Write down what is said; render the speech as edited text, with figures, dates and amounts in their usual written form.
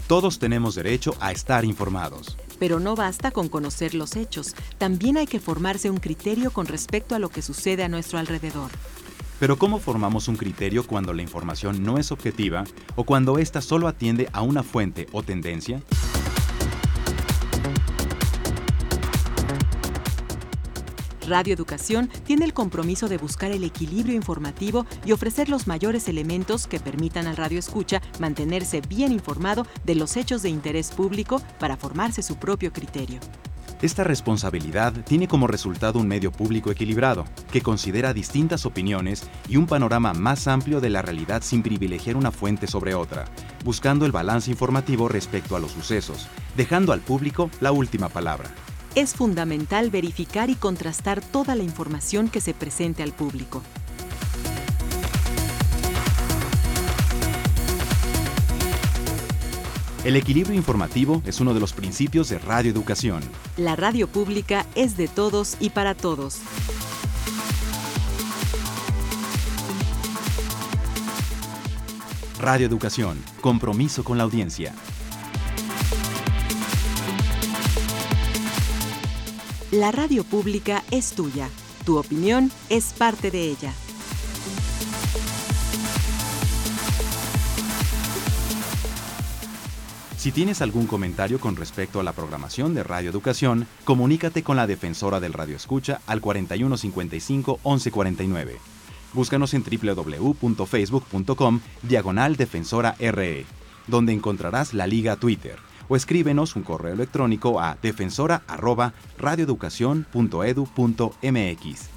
Todos tenemos derecho a estar informados. Pero no basta con conocer los hechos, también hay que formarse un criterio con respecto a lo que sucede a nuestro alrededor. Pero ¿cómo formamos un criterio cuando la información no es objetiva o cuando ésta solo atiende a una fuente o tendencia? Radio Educación tiene el compromiso de buscar el equilibrio informativo y ofrecer los mayores elementos que permitan al radioescucha mantenerse bien informado de los hechos de interés público para formarse su propio criterio. Esta responsabilidad tiene como resultado un medio público equilibrado, que considera distintas opiniones y un panorama más amplio de la realidad sin privilegiar una fuente sobre otra, buscando el balance informativo respecto a los sucesos, dejando al público la última palabra. Es fundamental verificar y contrastar toda la información que se presente al público. El equilibrio informativo es uno de los principios de Radio Educación. La radio pública es de todos y para todos. Radio Educación, compromiso con la audiencia. La radio pública es tuya. Tu opinión es parte de ella. Si tienes algún comentario con respecto a la programación de Radio Educación, comunícate con la defensora del radioescucha al 4155-1149. Búscanos en www.facebook.com/defensora-RE, donde encontrarás la liga a Twitter, o escríbenos un correo electrónico a defensora@radioeducacion.edu.mx.